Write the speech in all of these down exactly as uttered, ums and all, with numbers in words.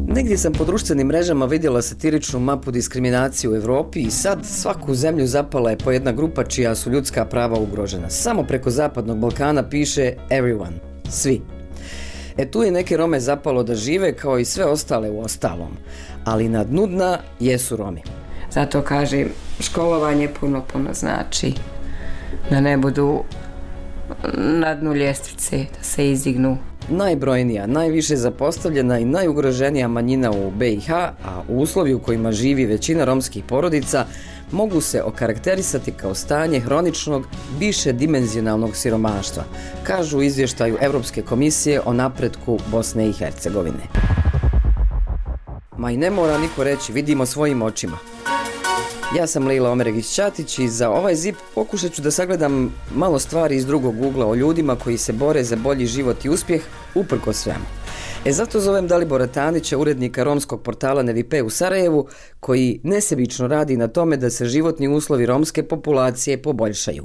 Negdje sam po društvenim mrežama vidjela satiričnu mapu diskriminacije u Europi i sad svaku zemlju zapala je po jedna grupa čija su ljudska prava ugrožena. Samo preko Zapadnog Balkana piše everyone, svi. E tu je neke Rome zapalo da žive kao i sve ostale u ostalom, ali na dnu dna jesu Romi. Zato kažem, školovanje puno, puno znači da ne budu na dnu ljestvice, da se izdignu. Najbrojnija, najviše zapostavljena i najugroženija manjina u be i ha, a u uslovi u kojima živi većina romskih porodica, mogu se okarakterisati kao stanje hroničnog, višedimenzionalnog siromaštva, kažu u izvještaju Europske komisije o napretku Bosne i Hercegovine. Ma i ne mora niko reći, vidimo svojim očima. Ja sam Lejla Omeregić-Ćatić i za ovaj zip pokušat ću da sagledam malo stvari iz drugog ugla o ljudima koji se bore za bolji život i uspjeh uprkos svemu. E zato zovem Dalibora Tanića, urednika romskog portala Nevipe u Sarajevu, koji nesebično radi na tome da se životni uslovi romske populacije poboljšaju.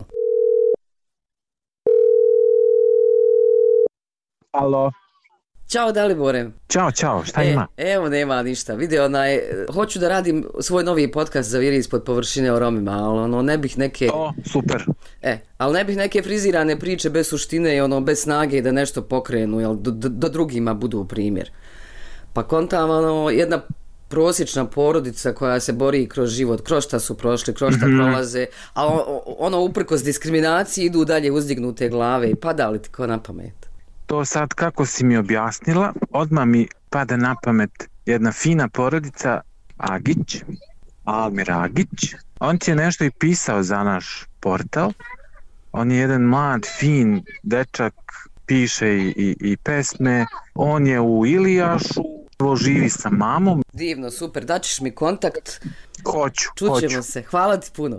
Alo. Ćao Dalibore. Ćao, čao, šta e, ima? Evo nema ništa, vidi onaj, hoću da radim svoj novi podcast za Viri ispod površine o Romima, ali ono ne bih neke... O, super. E, ali ne bih neke frizirane priče bez suštine i ono bez snage da nešto pokrenu, jel, da, da drugima budu u primjer. Pa kontam, ono, jedna prosječna porodica koja se bori kroz život, kroz šta su prošli, kroz šta mm-hmm. prolaze, a ono uprkos diskriminaciji idu dalje uzdignute glave i pada li ti ko na pamet? To sad kako si mi objasnila, odmah mi pada na pamet jedna fina porodica Agić, Almir Agić. On ti je nešto i pisao za naš portal. On je jedan mlad, fin dečak, piše i, i, i pesme. On je u Ilijašu, živi sa mamom. Divno, super, daćeš mi kontakt. Hoću, Čućemo hoću. se, hvala ti puno.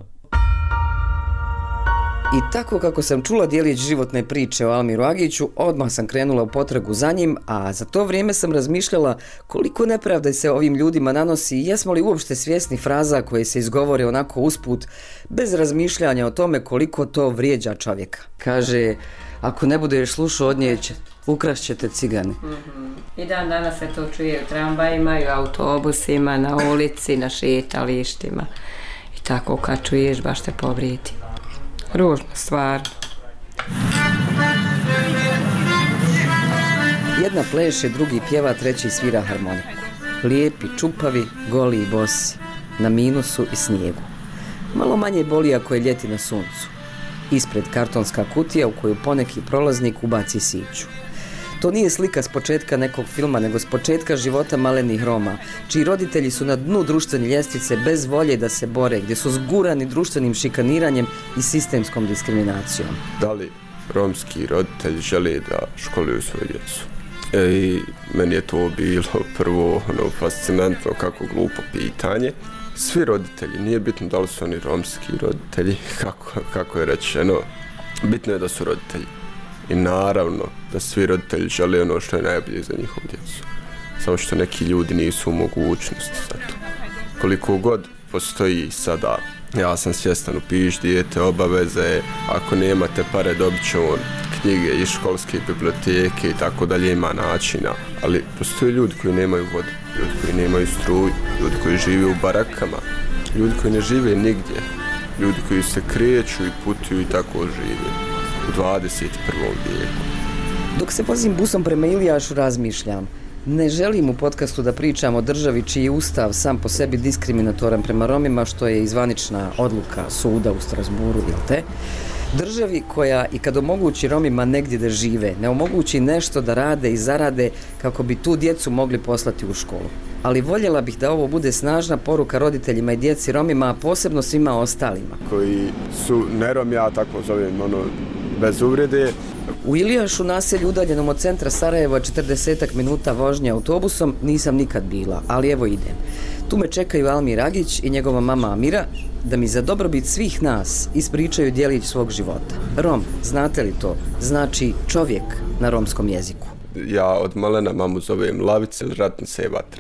I tako kako sam čula dijelić životne priče o Almiru Agiću, odmah sam krenula u potragu za njim, a za to vrijeme sam razmišljala koliko nepravde se ovim ljudima nanosi i jesmo li uopšte svjesni fraza koje se izgovore onako usput, bez razmišljanja o tome koliko to vrijeđa čovjeka. Kaže, ako ne budeš slušao od nje, ukrašćete cigani. Mm-hmm. I dan danas se to čuje u tramvajima, i u autobusima, na ulici, na šetalištima. I tako kad čuješ, baš te povrijedi. Ružna stvar. Jedna pleše, drugi pjeva, treći svira harmoniku. Lijepi, čupavi, goli i bosi, na minusu i snijegu. Malo manje boli ako je ljeti na suncu. Ispred kartonska kutija u koju poneki prolaznik ubaci siću. To nije slika s početka nekog filma, nego s početka života malenih Roma, čiji roditelji su na dnu društvene ljestvice bez volje da se bore, gdje su zgurani društvenim šikaniranjem i sistemskom diskriminacijom. Da li romski roditelji žele da školuju svoju djecu? E, I meni je to bilo prvo ono, fascinantno, kako glupo pitanje. Svi roditelji, nije bitno da li su oni romski roditelji, kako, kako je rečeno, bitno je da su roditelji. I naravno da svi roditelji žele ono što je najbolje za njihovu djecu. Samo što neki ljudi nisu u mogućnosti za to. Koliko god postoji sada, ja sam svjestan, upiš dijete, obaveze, ako nemate pare dobit će on knjige iz školske biblioteke i tako dalje, ima načina. Ali postoje ljudi koji nemaju vodu, ljudi koji nemaju struju, ljudi koji žive u barakama, ljudi koji ne žive nigdje, ljudi koji se kreću i putuju i tako žive. U dvadeset prvom vijeku. Dok se vozim busom prema Ilijašu, razmišljam. Ne želim u podcastu da pričam o državi čiji je ustav sam po sebi diskriminatoran prema Romima, što je izvanična odluka suda u Strasburu, jel te? Državi koja i kad omogući Romima negdje da žive, ne omogući nešto da rade i zarade kako bi tu djecu mogli poslati u školu. Ali voljela bih da ovo bude snažna poruka roditeljima i djeci Romima, a posebno svima ostalima. Koji su ne Romi, ja tako zovem, ono, bez uvrede. U Ilijašu, naselju udaljenom od centra Sarajeva, četrdesetak minuta vožnje autobusom, nisam nikad bila, ali evo idem. Tu me čekaju Almir Agić i njegova mama Amira da mi za dobrobit svih nas ispričaju djelić svog života. Rom, znate li to? Znači čovjek na romskom jeziku. Ja od malena mamu zovem Lavice, ratnica je vatra.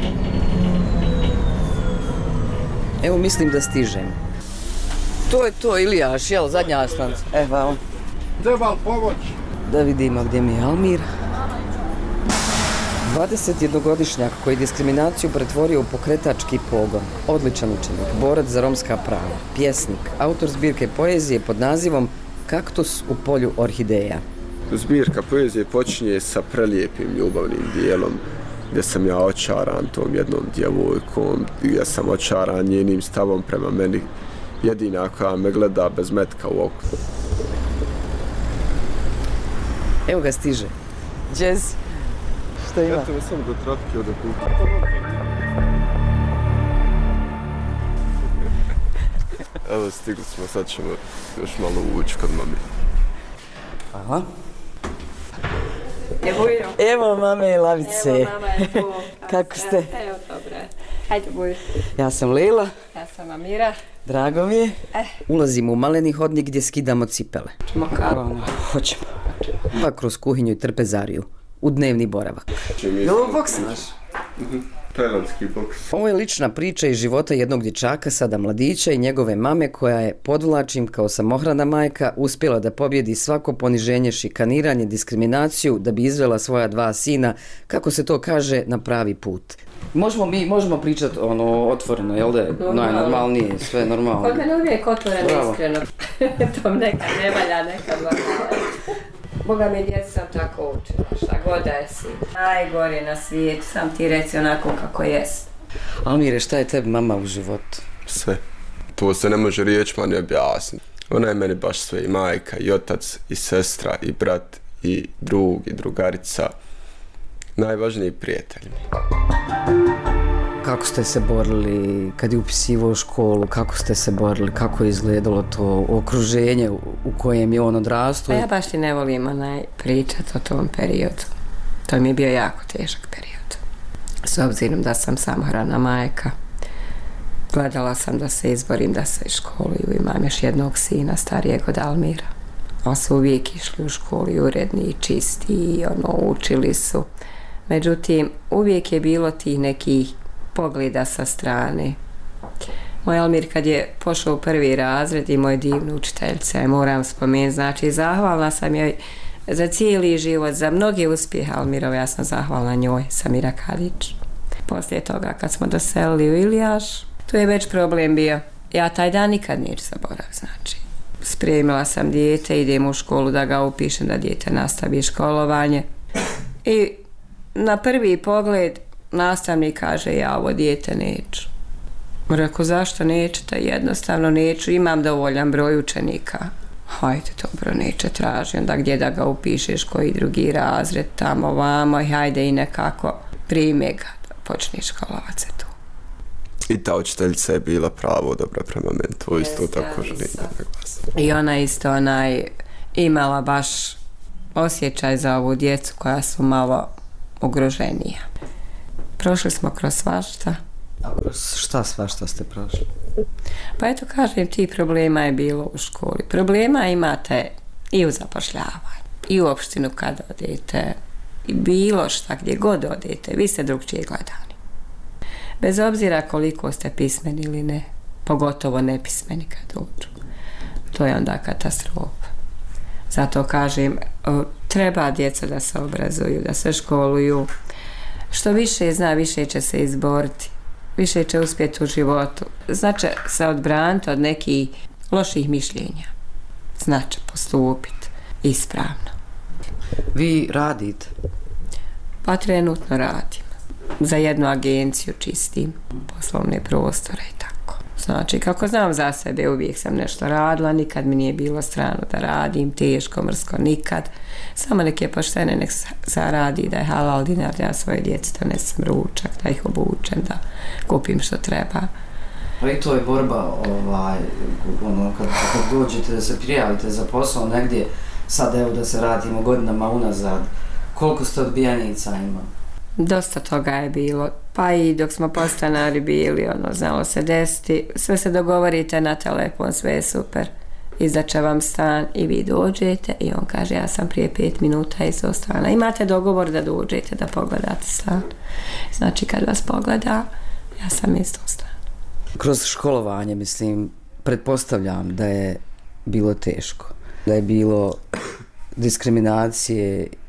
Evo mislim da stižem. To je to, Ilijaš, jel, zadnja stanica. Evo. Treba li pomoć? Da vidimo gdje mi je Almir. dvadesetjednogodišnjak koji je diskriminaciju pretvorio u pokretački pogon, odličan učenik, borac za romska prava, pjesnik, autor zbirke poezije pod nazivom Kaktus u polju orhideja. Zbirka poezije počinje sa prelijepim ljubavnim dijelom gdje sam ja očaran tom jednom djevojkom, gdje sam očaran njenim stavom prema meni, jedina koja me gleda bez metka u oku. Evo ga stiže. Jazz. Šta ima? Eto me samo do trapke od okupa. Evo stigli smo, sad ćemo još malo ući kod mami. Aha. Evo, Evo mame lavice. Evo mama je tu. Kako ste? Evo, dobro. Hajde, buj. Ja sam Lila. Ja sam Amira. Drago mi je. Eh. Ulazimo u maleni hodnik gdje skidamo cipele. Ćemo kako? Hoćemo. Pa kroz kuhinju i trpezariju. U dnevni boravak. Jel ovo boks naš? Tajlandski boks. Ovo je lična priča iz života jednog dječaka, sada mladića, i njegove mame koja je, podvlačim, kao samohrana majka, uspjela da pobjedi svako poniženje, šikaniranje, diskriminaciju, da bi izvela svoja dva sina, kako se to kaže, na pravi put. Možemo mi, možemo pričati ono otvoreno, jel da je najnormalnije, sve normalno. Kod mene uvijek otvoreno, Bravo. iskreno. To nekad ne valja, nekad valja. Boga mi, djeca sam tako učila, šta god da jesi. Najgore na svijetu, sam ti reci onako kako jest. Almire, šta je tebi mama u životu? Sve. To se ne može riječima ni objasniti. Ona je meni baš sve, i majka, i otac, i sestra, i brat, i drug, i drugarica. Najvažniji prijatelj mi. Kako ste se borili kad je upisivao školu, kako ste se borili, kako je izgledalo to okruženje u kojem je on odrastao? Pa ja baš ti ne volim onaj pričat o tom periodu. To mi je bio jako težak period. S obzirom da sam samohrana majka, gledala sam da se izborim da se školuju. Imam još jednog sina, starijeg od Almira. Oni su uvijek išli u školu i uredni i čisti i ono, učili su. Međutim, uvijek je bilo tih nekih pogleda sa strane. Moj Almir kad je pošao u prvi razred i moja divna učiteljica, moram spomenuti, znači zahvalna sam joj za cijeli život, za mnoge uspjehe Almirove, ja sam zahvalna njoj, Samira Kadić. Poslije toga kad smo doselili u Ilijaš, tu je već problem bio. Ja taj dan nikad neću zaboraviti, znači. Spremila sam dijete, idem u školu da ga upišem, da dijete nastavi školovanje. I na prvi pogled nastavnik kaže, ja ovo dijete neću. Rekao, zašto nećete? Jednostavno neću, imam dovoljan broj učenika. Hajde, dobro, neće traži, onda gdje da ga upišeš, koji drugi razred, tamo, vamo, i hajde i nekako prime ga, da počneš školovat se tu. I ta učiteljica je bila pravo dobra prema meni, to isto Jeste, tako želim da naglasim. I ona isto onaj, imala baš osjećaj za ovu djecu koja su malo ugroženija. Prošli smo kroz svašta. Šta svašta ste prošli? Pa eto, kažem ti, problema je bilo u školi. Problema imate i u zapošljavanju, i u opštinu kad odete, i bilo šta, gdje god odete, vi ste drugčije gledani. Bez obzira koliko ste pismeni ili ne, pogotovo nepismeni kad dođu. To je onda katastrofa. Zato kažem, treba djeca da se obrazuju, da se školuju. Što više zna, više će se izboriti. Više će uspjeti u životu. Znači se odbraniti od nekih loših mišljenja. Znači postupiti ispravno. Vi radite? Pa trenutno radim. Za jednu agenciju čistim poslovne prostore i tako. Znači, kako znam za sebe, uvijek sam nešto radila, nikad mi nije bilo strano da radim, teško, mrsko, nikad. Samo neke poštene nek zaradi, da je halal dinar, da ja svoje djeci donesem ručak, da ih obučem, da kupim što treba. Pa i to je borba, ovaj, ono, kad, kad dođete da se prijavite za posao negdje, sad evo da se radimo godinama unazad, koliko ste odbijenica ima? Dosta toga je bilo, pa i dok smo podstanari bili, ono, znalo se desiti, sve se dogovorite na telefon, sve je super, izdaće vam stan i vi dođete i on kaže, ja sam prije pet minuta iz stana. Imate dogovor da dođete da pogledate stan. Znači kad vas pogleda, ja sam iz stana. Kroz školovanje, mislim, pretpostavljam da je bilo teško, da je bilo diskriminacije.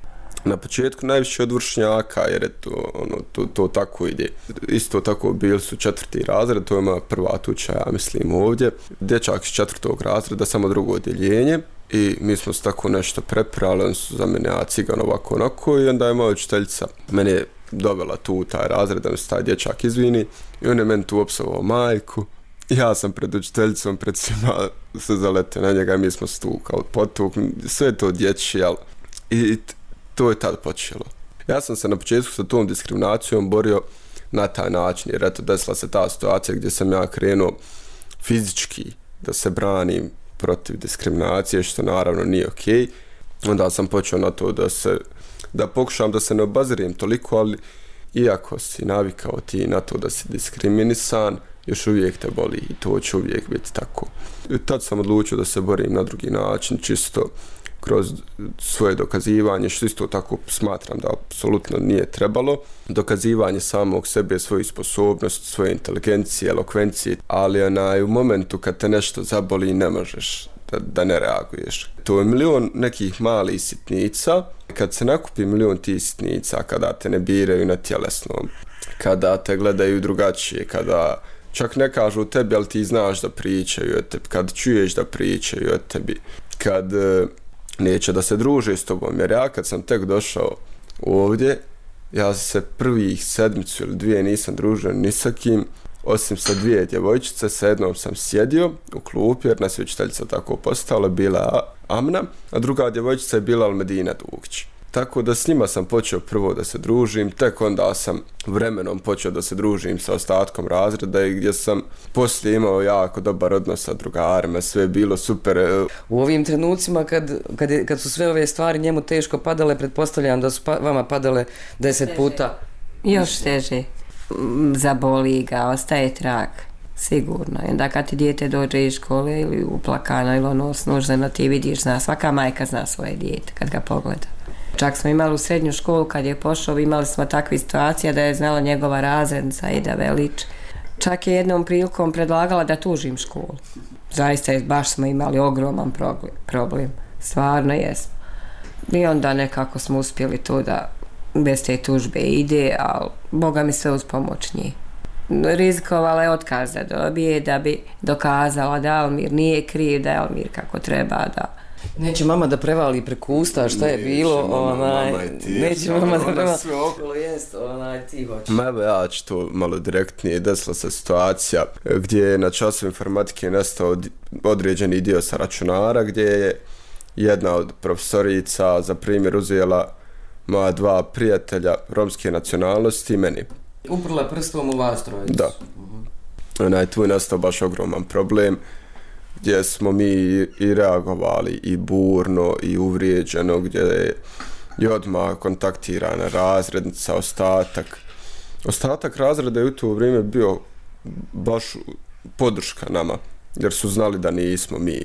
Na početku najviše od vršnjaka, jer je to, ono, to, to tako ide. Isto tako bili su četvrti razred, to je moja prva tuča, ja mislim, ovdje. Dječak iz četvrtog razreda, samo drugo odjeljenje. I mi smo se tako nešto prepirali, oni su za mene, ja cigan ovako onako, i onda je moja učiteljica mene dovela tu u taj razred, da mi se taj dječak izvini, i on je meni tu opsovao majku. Ja sam pred učiteljicom, pred svima se zaletio na njega i mi smo stukali, potukli, sve to dječje, jel? I to je tad počelo. Ja sam se na početku sa tom diskriminacijom borio na taj način, jer eto desila se ta situacija gdje sam ja krenuo fizički da se branim protiv diskriminacije, što naravno nije okej. Onda sam počeo na to da se, da pokušam da se ne obazirim toliko, ali iako si navikao ti na to da si diskriminisan, još uvijek te boli i to će uvijek biti tako. I tad sam odlučio da se borim na drugi način, čisto kroz svoje dokazivanje, što isto tako smatram da apsolutno nije trebalo. Dokazivanje samog sebe, svojih sposobnosti, svoje inteligencije, elokvencije, ali onaj, u momentu kad te nešto zaboli ne možeš da, da ne reaguješ. To je milion nekih malih sitnica. Kad se nakupi milion tih sitnica, kada te ne biraju na tjelesnom, kada te gledaju drugačije, kada čak ne kažu tebi, ali ti znaš da pričaju o tebi, kad čuješ da pričaju o tebi, kad neće da se druže s tobom, jer ja kad sam tek došao ovdje, ja se prvih sedmicu ili dvije nisam družio ni sa kim, osim sa dvije djevojčice, sa jednom sam sjedio u klupi, jer nas je učiteljica tako postala, bila Amna, a druga djevojčica je bila Almedina Dugić. Tako da s njima sam počeo prvo da se družim, tek onda sam vremenom počeo da se družim sa ostatkom razreda i gdje sam poslije imao jako dobar odnos sa drugarima, sve je bilo super. U ovim trenucima kad, kad, je, kad su sve ove stvari njemu teško padale, pretpostavljam da su pa, vama padale deset teže. Puta. Još teže. Zaboli ga, ostaje trag. Sigurno. I onda kad ti dijete dođe iz škole ili uplakano ili ono snuženo, ti vidiš, zna, svaka majka zna svoje dijete kad ga pogleda. Čak smo imali u srednju školu kad je pošao, imali smo takve situacije da je znala njegova razrednica Ida Velić. Čak je jednom prilikom predlagala da tužim školu. Zaista je, baš smo imali ogroman problem. Stvarno jesmo. I onda nekako smo uspjeli to da bez te tužbe ide, ali Boga mi sve uz pomoć njih. Rizikovala je otkaz da dobije, da bi dokazala da Almir nije kriv, da je Almir kako treba, da... Neće mama da prevali preko usta šta je bilo, neće mama, onaj, mama ti, neće mama da prevali, sve okolo jest, onaj, ti hoćeš. Ma evo ja ću to malo direktnije, desila se situacija gdje je na času informatike nastao određeni dio sa računara, gdje je jedna od profesorica za primjer uzela moja dva prijatelja romske nacionalnosti i meni. Uprla prstom u vas trojicu. Da. Uh-huh. Onaj, tu je nastao baš ogroman problem, gdje smo mi i reagovali i burno i uvrijeđeno, gdje je i odmah kontaktirana razrednica, ostatak. Ostatak razreda je u to vrijeme bio baš podrška nama, jer su znali da nismo mi.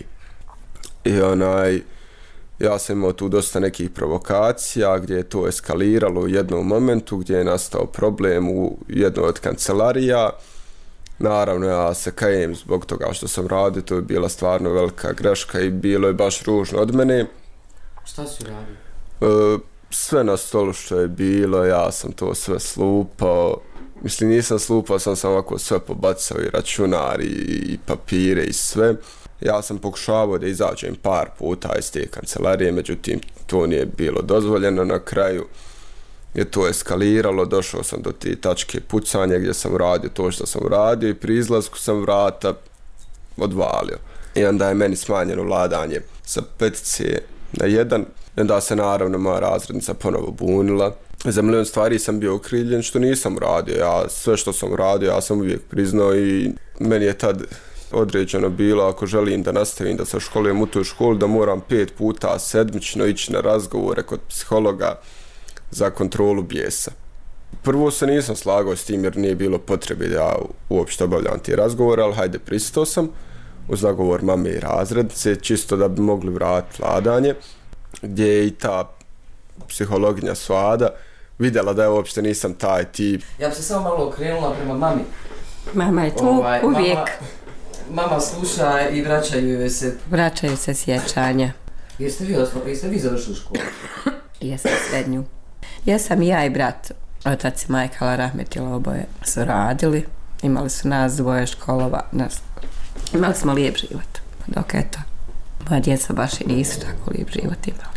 I onaj, ja sam imao tu dosta nekih provokacija, gdje je to eskaliralo u jednom momentu, gdje je nastao problem u jednoj od kancelarija. Naravno, ja se kajem zbog toga što sam radio, to je bila stvarno velika greška i bilo je baš ružno od mene. Šta si radio? E, sve na stolu što je bilo, ja sam to sve slupao. Mislim, nisam slupao, sam sam ovako sve pobacao i računar i, i papire i sve. Ja sam pokušavao da izađem par puta iz te kancelarije, međutim, to nije bilo dozvoljeno. Na kraju je to eskaliralo, došao sam do te tačke pucanja gdje sam uradio to što sam uradio i pri izlasku sam vrata odvalio. I onda je meni smanjeno vladanje sa petice na jedan. I onda se naravno moja razrednica ponovo bunila. Za milion stvari sam bio okrivljen što nisam uradio. Ja, sve što sam uradio ja sam uvijek priznao i meni je tad određeno bilo ako želim da nastavim da se školujem u toj školi da moram pet puta sedmično ići na razgovore kod psihologa za kontrolu bijesa. Prvo se nisam slagao s tim jer nije bilo potrebe da ja uopšte obavljam te razgovore, ali hajde pristao sam uz zagovor mame i razrednice, čisto da bi mogli vratiti vladanje, gdje je i ta psihologinja Svada vidjela da ja uopšte nisam taj tip. Ja bi se samo malo okrenula prema mami. Mama je tu ovaj, uvijek. Mama, mama sluša i vraćaju joj se. Vraćaju se sjećanja. Jeste vi, jeste vi završili školu? Jesam srednju. Jesam i ja i brat, otac i majka Allah rahmetila, oboje su radili. Imali su nas dvoje školova. Nas, imali smo lijep život. Dok eto, moja djeca baš i nisu tako lijep život imali.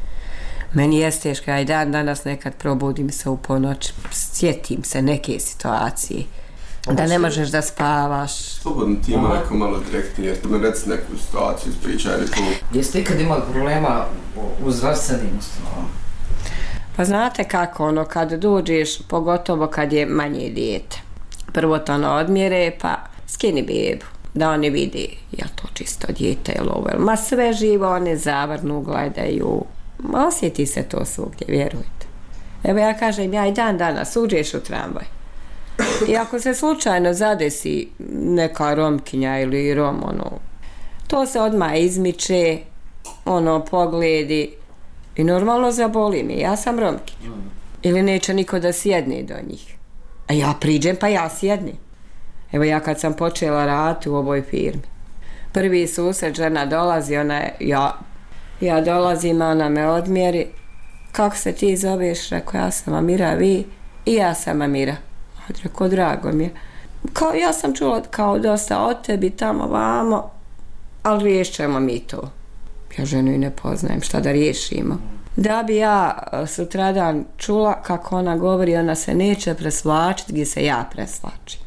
Meni je teško, ja i dan danas nekad probudim se u ponoć, sjetim se neke situacije. Da ne možeš da spavaš. Slobodno ti ima neko malo direktnije, jer me reci neku situaciju, ispričaj neku. Jeste ikad imali problema u zdravstvenim ustanovama? Pa znate kako, ono, kad dođeš, pogotovo kad je manje dijete. Prvo to ono odmjere, pa skini bebu, da oni vidi je li to čisto dijete ili ovo. Ma sve živo, one zavrnu, gledaju. Ma osjeti se to svugdje, vjerujte. Evo ja kažem, ja i dan danas uđeš u tramvaj. I ako se slučajno zadesi neka Romkinja ili Rom, ono, to se odmah izmiče, ono, pogledi i normalno zaboli mi. Ja sam Romkinja. Ili neće niko da sjedne do njih. A ja priđem pa ja sjednem. Evo ja kad sam počela raditi u ovoj firmi. Prvi susret, žena dolazi, ona je, ja, ja dolazim, ona me odmjeri. Kako se ti zoveš? Rekao, ja sam Amira, vi? I ja sam Amira. Rekao, drago mi je. Kao, ja sam čula kao dosta od tebi tamo vamo, ali riješćemo mi to. Ja ženu i ne poznajem, šta da riješimo. Da bi ja sutradan čula kako ona govori, ona se neće presvlačiti gdje se ja presvlačim.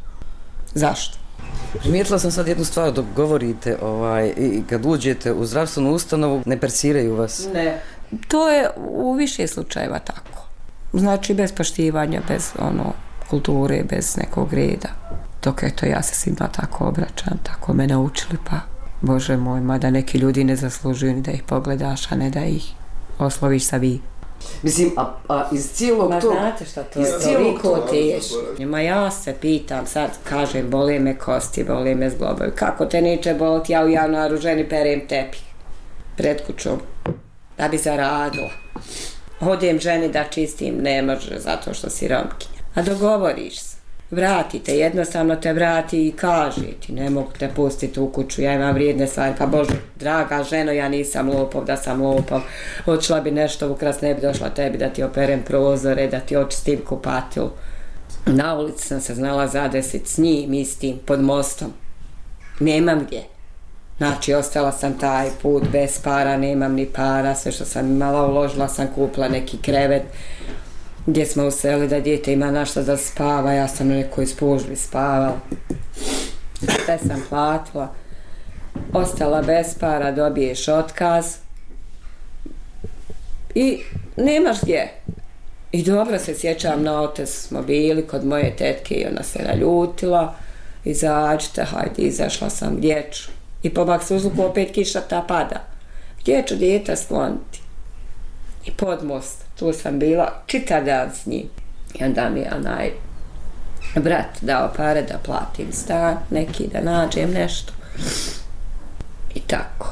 Zašto? Primijetila sam sad jednu stvar dok govorite, ovaj, i kad uđete u zdravstvenu ustanovu, ne persiraju vas. Ne. To je u više slučajeva tako. Znači bez poštivanja, bez ono, kulture, bez nekog reda. Dok eto ja se svima tako obraćam, tako me naučili, pa Bože moj, mada neki ljudi ne zaslužuju ni da ih pogledaš, a ne da ih osloviš sa vi. Mislim, a, a iz cijelog Ma tog... znate šta to je, toliko teško. Ma ja se pitam, sad kažem, bole me kosti, bole me zglobovi. Kako te neće boliti, ja u januaru ženi perem tepih pred kućom, da bi zaradila. Odem ženi da čistim, ne može, zato što si Romkinja. A dogovoriš se. Vrati te, jednostavno te vrati i kaže ti, ne mogu te pustiti u kuću, ja imam vrijedne stvari, pa Bože, draga ženo, ja nisam lopov, da sam lopov, odšla bi nešto ukras, ne bi došla tebi da ti operem prozore, da ti očistim kupatilu. Na ulici sam se znala zadesiti s njim istim, pod mostom. Nemam gdje. Znači, ostala sam taj put bez para, nemam ni para, sve što sam imala uložila sam, kupila neki krevet, gdje smo useli da dijete ima našta da spava, ja sam na nekoj spužbi spavala. Sve sam platila. Ostala bez para, dobiješ otkaz. I nemaš gdje. I dobro se sjećam, na otes smo bili kod moje tetke i ona se naljutila. Izađite, hajde, izašla sam, gdje ću? I po Baksuzluku opet kiša ta pada. Gdje ću dijete skloniti? I pod most, tu sam bila čitav dan s njim. I onda mi je onaj brat dao pare da platim stan, neki da nađem nešto. I tako.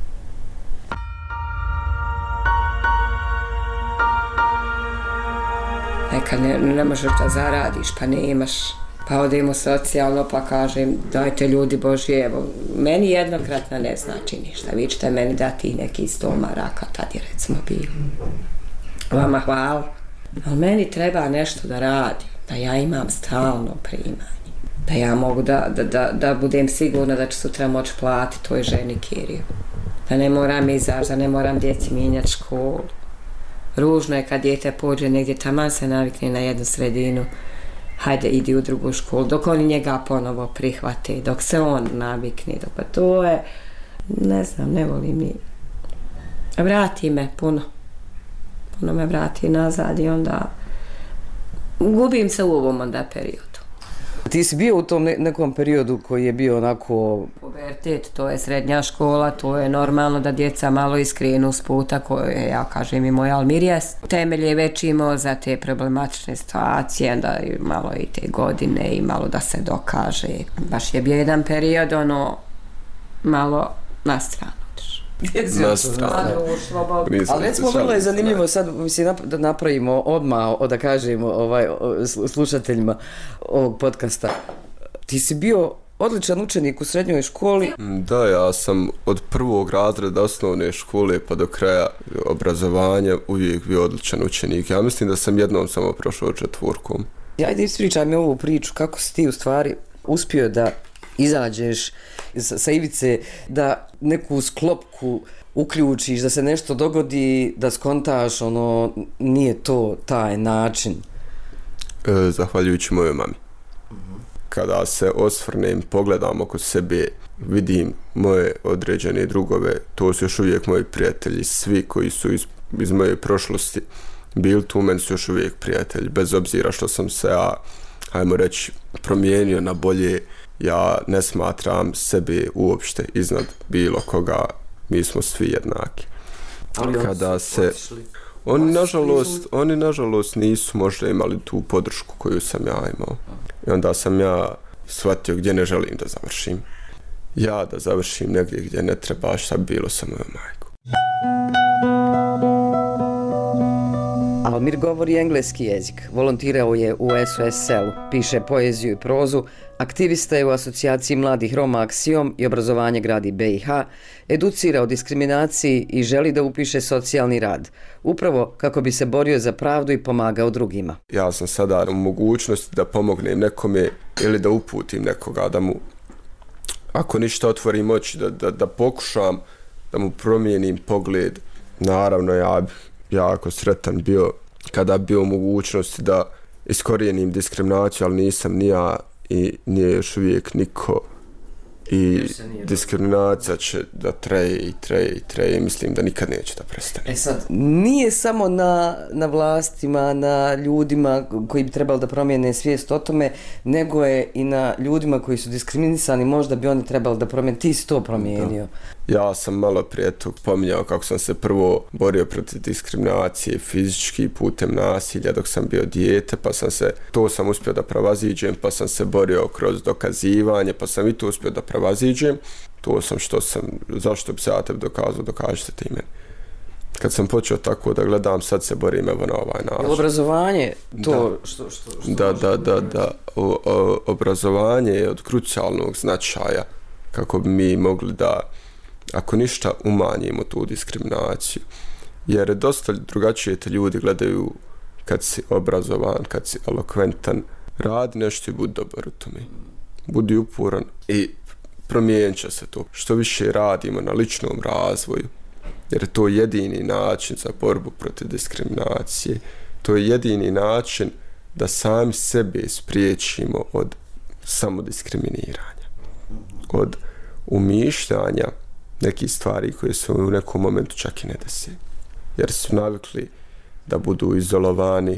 Nekad ne, ne možeš da zaradiš, pa nemaš. Pa odemo socijalno, pa kažem, dajte ljudi Božji, evo, meni jednokratno ne znači ništa. Vi ćete meni dati neki sto maraka, tad je recimo bilo. Vama hvala. Ali meni treba nešto da radim, da ja imam stalno primanje. Da ja mogu da, da, da, da budem sigurna da ću sutra moći platiti toj ženi kiriju. Da ne moram izaći, da ne moram djeci mijenjati školu. Ružno je kad dijete pođe negdje, taman se navikne na jednu sredinu. Hajde, idi u drugu školu, dok oni njega ponovo prihvate, dok se on navikne, dok pa to je, ne znam, ne volim mi. Vrati me puno. Puno me vrati nazad i onda gubim se u ovom onda periodu. Ti si bio u tom ne- nekom periodu koji je bio onako... Pubertet, to je srednja škola, to je normalno da djeca malo iskrenu s puta koje, ja kažem i moj Almirijas, temelje već imao za te problematične situacije, onda malo i te godine i malo da se dokaže. Baš je bio jedan period, ono, malo na stranu. Na stranu. Ali recimo vrlo je zanimljivo sad mislim, da napravimo odmah, da kažemo ovaj, slušateljima ovog podcasta. Ti si bio odličan učenik u srednjoj školi. Da, ja sam od prvog razreda osnovne škole pa do kraja obrazovanja uvijek bio odličan učenik. Ja mislim da sam jednom samo prošao četvorkom. Ajde ispričaj mi ovu priču, kako si ti u stvari uspio da izađeš sa ivice, da neku sklopku uključiš, da se nešto dogodi, da skontaš, ono, nije to taj način. E, zahvaljujući mojoj mami. Kada se osvrnem, pogledam oko sebe, vidim moje određene drugove, to su još uvijek moji prijatelji, svi koji su iz, iz moje prošlosti bili tu, meni su još uvijek prijatelji, bez obzira što sam se, ja, ajmo reći, promijenio na bolje. Ja ne smatram sebe uopšte iznad bilo koga, mi smo svi jednaki. Ali kada se oni nažalost, oni nažalost nisu možda imali tu podršku koju sam ja imao. I onda sam ja shvatio gdje ne želim da završim. Ja da završim negdje gdje ne treba, šta bi bilo sa mojom majkom. Almir govori engleski jezik, volontirao je u S O S selu, piše poeziju i prozu, aktivista je u asocijaciji mladih Roma Aksiom i obrazovanje gradi B i H, educira o diskriminaciji i želi da upiše socijalni rad, upravo kako bi se borio za pravdu i pomagao drugima. Ja sam sada u mogućnosti da pomognem nekome ili da uputim nekoga, da mu, ako ništa, otvorim oči, da, da, da pokušam da mu promijenim pogled. Naravno, ja bih jako sretan bio kada bi bio u mogućnosti da iskorijenim diskriminaciju, ali nisam ni ja i nije još uvijek niko. I diskriminacija će da treje i treje i treje, mislim da nikad neće da prestane. E sad, nije samo na, na vlastima, na ljudima koji bi trebali da promijene svijest o tome, nego je i na ljudima koji su diskriminisani, možda bi oni trebali da promijene, ti si to promijenio. Da. Ja sam malo prije tog pominjao kako sam se prvo borio protiv diskriminacije fizički putem nasilja dok sam bio dijete, pa sam se, to sam uspio da prevaziđem, pa sam se borio kroz dokazivanje, pa sam i to uspio da prevaziđem. To sam što sam, zašto bi se ja tebi dokazao, dokažite ti meni. Kad sam počeo tako da gledam, sad se borim evo na ovaj način. Obrazovanje, to da. što, što, što... Da, da, da, da. O, o, obrazovanje je od krucijalnog značaja kako bi mi mogli da, ako ništa, umanjimo tu diskriminaciju. Jer dosta drugačije te ljudi gledaju kad si obrazovan, kad si elokventan, radi nešto i budi dobar u tome. Budi uporan i promijenit će se to. Što više radimo na ličnom razvoju, jer je to jedini način za borbu protiv diskriminacije. To je jedini način da sami sebe spriječimo od samodiskriminiranja, od umišljanja nekih stvari koje se u nekom momentu čak i ne desi. Jer su navikli da budu izolovani,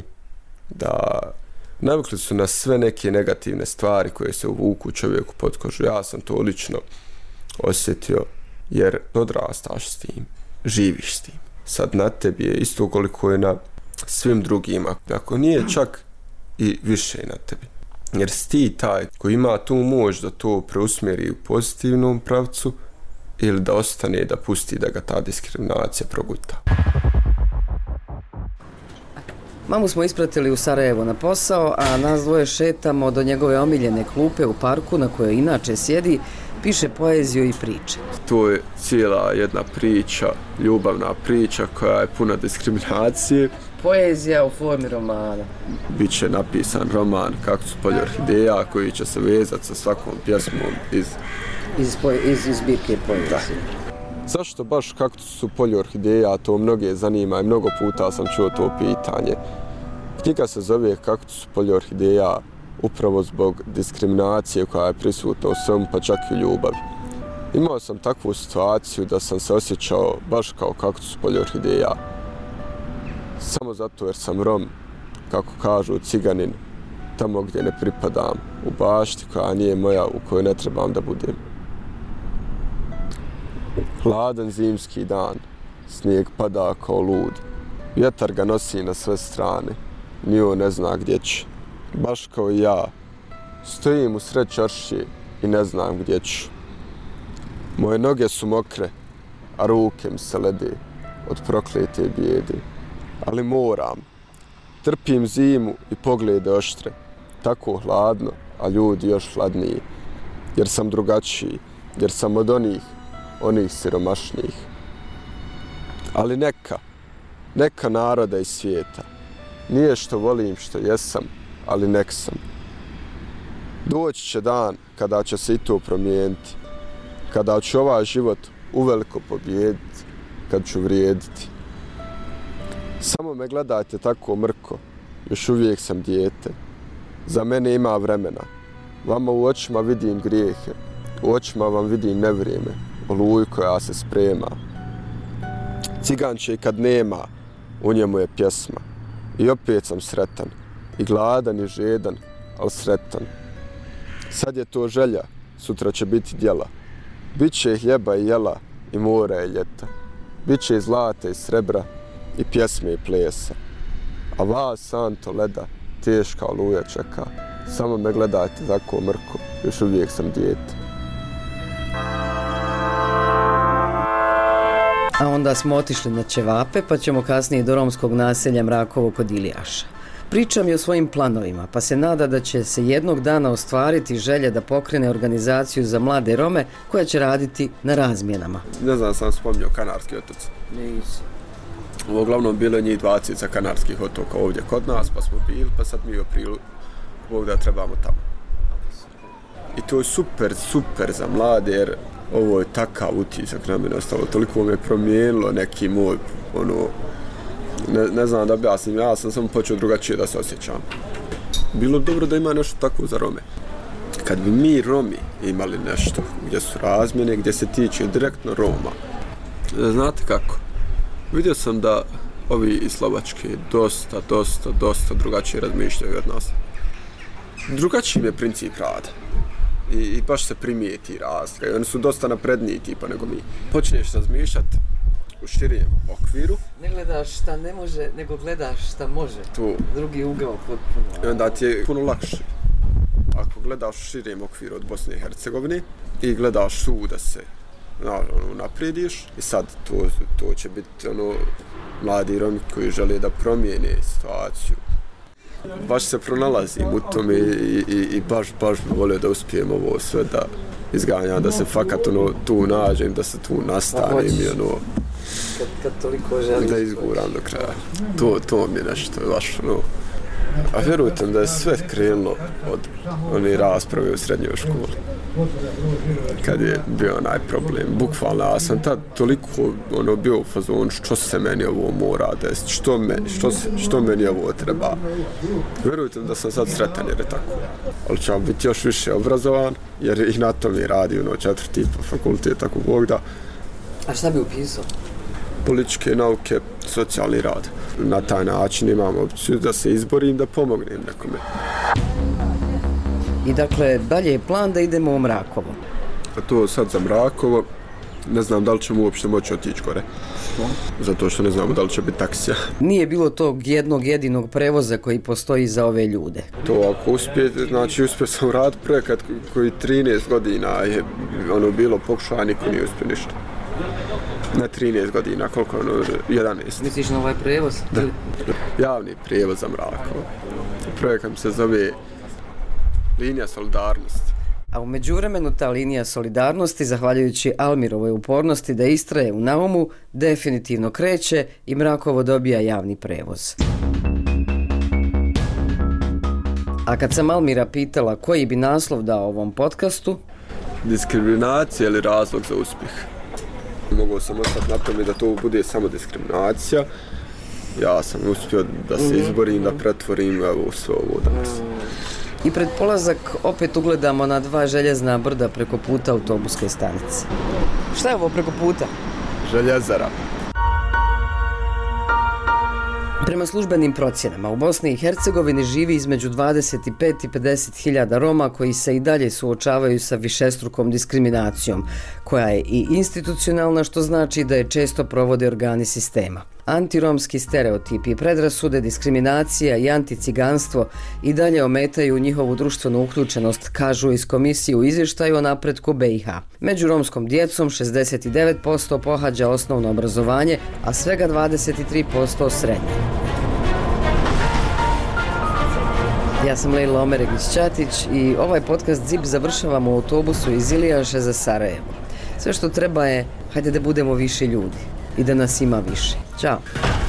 da navikli su na sve neke negativne stvari koje se uvuku čovjeku pod kožu. Ja sam to lično osjetio jer odrastaš s tim, živiš s tim. Sad na tebi je isto koliko je na svim drugima, ako nije čak i više na tebi. Jer si ti taj koji ima tu moć da to preusmjeri u pozitivnom pravcu ili da ostane da pusti da ga ta diskriminacija proguta. Mamu smo ispratili u Sarajevo na posao, a nas dvoje šetamo do njegove omiljene klupe u parku na kojoj inače sjedi, piše poeziju i priče. To je cijela jedna priča, ljubavna priča koja je puna diskriminacije. Poezija u formi romana. Biće napisan roman Kaktus polje orhideja koji će se vezati sa svakom pjesmom iz... Iz, iz, iz zbirke poezije. Zašto baš Kaktus u polju orhideja, to mnoge zanima i mnogo puta sam čuo to pitanje. Knjiga se zove Kaktus u polju orhideja upravo zbog diskriminacije koja je prisutna u svemu, pa čak i u ljubavi. Imao sam takvu situaciju da sam se osjećao baš kao kaktus u polju orhideja. Samo zato jer sam Rom, kako kažu ciganin, tamo gdje ne pripadam, u bašti koja nije moja, u kojoj ne trebam da budem. Hladan zimski dan, snijeg pada kao lud, vjetar ga nosi na sve strane, ni on ne zna gdje će. Baš kao i ja, stojim u sred čaršije i ne znam gdje ću. Moje noge su mokre, a ruke mi se lede od proklete bijede. Ali moram, trpim zimu i poglede oštre, tako hladno, a ljudi još hladniji. jer sam drugačiji, jer sam od onih, onih siromašnijih. Ali neka, neka naroda iz svijeta, nije što volim što jesam, ali nek sam. Doći će dan kada će se i to promijeniti, kada ću ovaj život uveliko pobijediti, kad ću vrijediti. Samo me gledajte tako mrko, još uvijek sam dijete. Za mene ima vremena. Vama u očima vidim grijehe, u očima vam vidim nevrijeme, oluju koja se sprema. Ciganče kad nema, u njemu je pjesma. I opet sam sretan, i gladan i žedan, ali sretan. Sad je to želja, sutra će biti djela. Biće hljeba i jela, i mora i ljeta. Biće i zlata i srebra, i pjesme i plesa. A vas, santo leda, teška oluja čeka. Samo me gledajte tako mrko, još uvijek sam dijete. A onda smo otišli na ćevape, pa ćemo kasnije do romskog naselja Mrakovo kod Ilijaša. Pričam i o svojim planovima, pa se nada da će se jednog dana ostvariti želja da pokrene organizaciju za mlade Rome koja će raditi na razmjenama. Ne znam, sam spomnio Kanarski otoci. Nisi. Uglavnom bilo je njih dvadeset sa Kanarskih otoka ovdje kod nas, pa smo bili, pa sad mi u aprilu Bog da trebamo tamo. I to je super, super za mlade, jer ovo je takav utisak na mene ostalo, toliko me promijenilo neki moj, ono, ne, ne znam da objasnim, ja sam samo počeo drugačije da se osjećam. Bilo dobro da ima nešto tako za Rome. Kad bi mi Romi imali nešto gdje su razmjene, gdje se tiče direktno Roma, znate kako? Vidio sam da ovi iz Slovačke dosta, dosta, dosta drugačije razmišljaju od nas. Drugačiji je princip rada. I, i baš se primijeti razlika. I oni su dosta napredniji tipa nego mi. Počneš razmišljati u širijem okviru. Ne gledaš šta ne može, nego gledaš šta može. Tu. Drugi ugao potpuno. I onda ti je puno lakše. Ako gledaš u širijem okviru od Bosne i Hercegovine i gledaš tu da se ono, naprediš i sad to, to će biti ono, mladi Romi koji žele da promijene situaciju. Baš se pronalazim u tome i, i, i baš, baš bi volio da uspijem ovo sve da izganjam, da se fakat ono, tu nađem, da se tu nastanem i ono, kad, kad toliko želiš, da izguram do kraja. To, to mi je nešto, baš ono. A vjerujte da je sve krenulo od one rasprave u srednjoj školi. Kad je bio onaj problem, bukvalno, ja sam tad toliko ono, bio u fazonu što se meni ovo mora desiti, što, me, što, što meni ovo treba. Vjerujte da sam sad sretan jer je tako. Ali ću biti još više obrazovan jer i na to mi radi ono, četvrti fakultet, tako Bog da. A šta bi upisao? Političke nauke, socijalni rad. Na taj način imam opciju da se izborim, da pomognem nekome. I dakle, dalje je plan da idemo u Mrakovo. A to sad za Mrakovo, ne znam da li ćemo uopšte moći otići gore. Što? Zato što ne znamo da li će biti taksija. Nije bilo tog jednog jedinog prevoza koji postoji za ove ljude. To ako uspijete, znači uspio sam raditi projekat koji trinaest godina je ono bilo pokušao, a niko nije uspio ništa. Na trinaest godina, koliko je ono, jedanaest. Misliš na ovaj prevoz? Da, javni prevoz za Mrakovo. Projekat se zove Linija solidarnosti. A u međuvremenu ta linija solidarnosti, zahvaljujući Almirovoj upornosti da istraje u naumu, definitivno kreće i Mrakovo dobija javni prevoz. A kad sam Almira pitala koji bi naslov dao ovom podcastu... Diskriminacija ili razlog za uspjeh? Mogao sam ostati na tome da to bude samo diskriminacija. Ja sam uspio da se izborim, da pretvorim evo, sve ovo danas. I pred polazak opet ugledamo na dva željezna brda preko puta autobuske stanice. Šta je ovo preko puta? Željezara. Prema službenim procjenama, u Bosni i Hercegovini živi između dvadeset pet i pedeset hiljada Roma koji se i dalje suočavaju sa višestrukom diskriminacijom, koja je i institucionalna, što znači da je često provode organi sistema. Antiromski stereotipi, predrasude, diskriminacija i anticiganstvo i dalje ometaju njihovu društvenu uključenost, kažu iz komisije u izvještaju o napretku B i H. Među romskom djecom šezdeset devet posto pohađa osnovno obrazovanje, a svega dvadeset tri posto srednje. Ja sam Lejla Omeregić-Ćatić i ovaj podcast Zip završavamo u autobusu iz Ilijaše za Sarajevo. Sve što treba je, hajde da budemo više ljudi i da nas ima više. Ćao!